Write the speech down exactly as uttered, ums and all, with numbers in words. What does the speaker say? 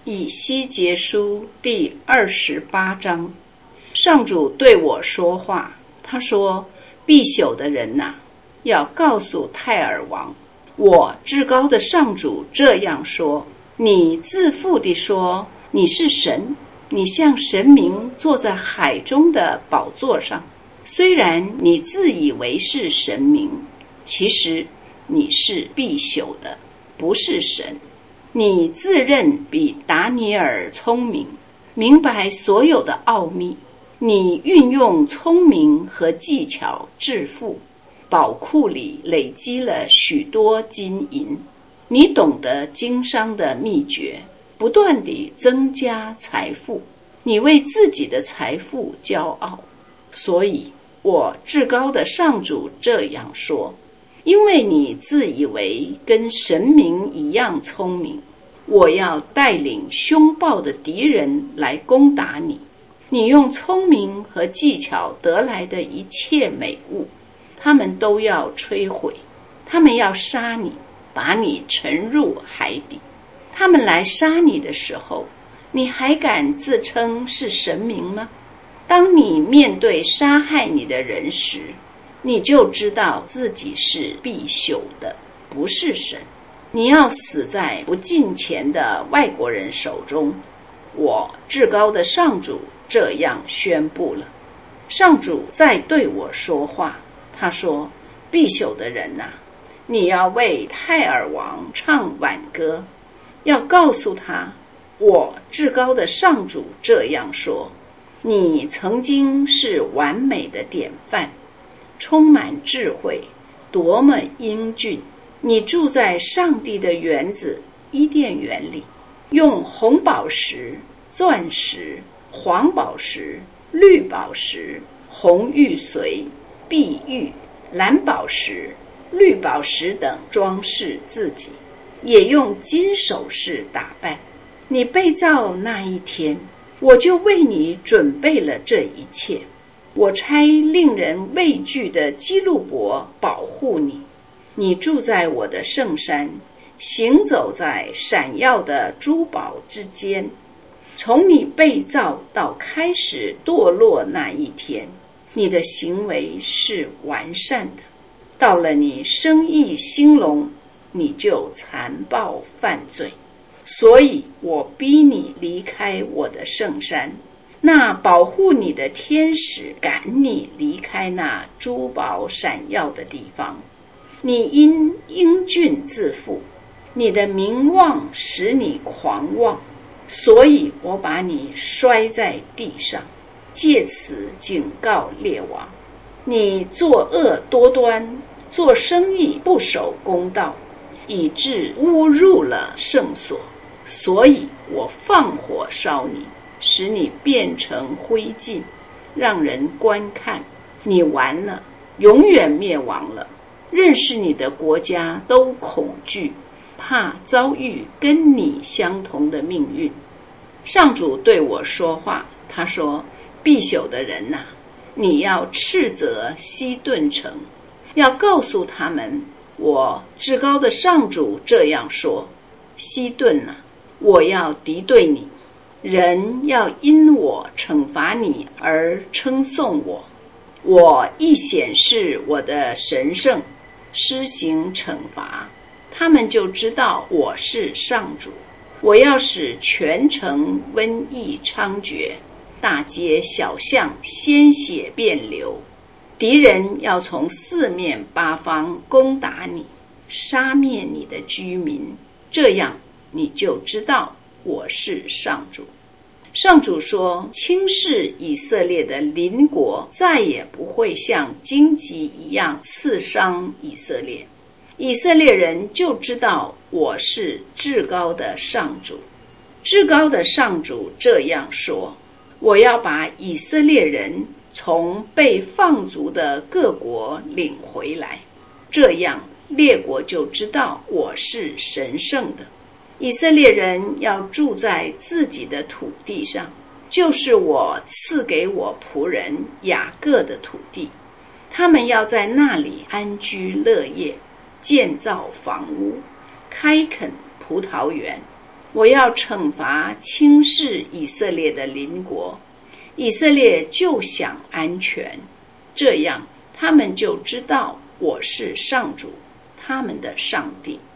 以西结书第二十八章，上主对我说话，他说：必朽的人哪、啊，要告诉泰尔王，我至高的上主这样说：你自负地说你是神，你像神明坐在海中的宝座上，虽然你自以为是神明，其实你是必朽的，不是神。你自认比达尼尔聪明，明白所有的奥秘，你运用聪明和技巧致富，宝库里累积了许多金银，你懂得经商的秘诀，不断地增加财富，你为自己的财富骄傲。所以我至高的上主这样说，因为你自以为跟神明一样聪明，我要带领凶暴的敌人来攻打你。你用聪明和技巧得来的一切美物，他们都要摧毁，他们要杀你，把你沉入海底。他们来杀你的时候，你还敢自称是神明吗？当你面对杀害你的人时，你就知道自己是必朽的，不是神。你要死在不敬虔的外国人手中。我至高的上主这样宣布了。上主在对我说话，他说：必朽的人哪、啊，你要为泰尔王唱挽歌，要告诉他，我至高的上主这样说：你曾经是完美的典范，充满智慧，多么英俊！你住在上帝的园子伊甸园里，用红宝石、钻石、黄宝石、绿宝石、红玉髓、碧玉、蓝宝石、绿宝石等装饰自己，也用金首饰打扮。你被造那一天，我就为你准备了这一切。我差令人畏惧的基路伯保护你。你住在我的圣山，行走在闪耀的珠宝之间。从你被造到开始堕落那一天，你的行为是完善的。到了你生意兴隆，你就残暴犯罪。所以我逼你离开我的圣山，那保护你的天使赶你离开那珠宝闪耀的地方。你因英俊自负，你的名望使你狂妄，所以我把你摔在地上，借此警告列王。你作恶多端，做生意不守公道，以致污入了圣所，所以我放火烧你，使你变成灰烬，让人观看。你完了，永远灭亡了。认识你的国家都恐惧，怕遭遇跟你相同的命运。上主对我说话，他说：必朽的人哪、啊，你要斥责西顿城，要告诉他们，我至高的上主这样说：西顿哪、啊，我要敌对你，人要因我惩罚你而称颂我。我亦显示我的神圣，施行惩罚，他们就知道我是上主。我要使全城瘟疫猖獗，大街小巷鲜血遍流，敌人要从四面八方攻打你，杀灭你的居民，这样你就知道我是上主。上主说，轻视以色列的邻国再也不会像荆棘一样刺伤以色列，以色列人就知道我是至高的上主。至高的上主这样说：我要把以色列人从被放逐的各国领回来，这样列国就知道我是神圣的。以色列人要住在自己的土地上，就是我赐给我仆人雅各的土地，他们要在那里安居乐业，建造房屋，开垦葡萄园。 我要惩罚轻视以色列的邻国，以色列就享安全，这样他们就知道我是上主，他们的上帝。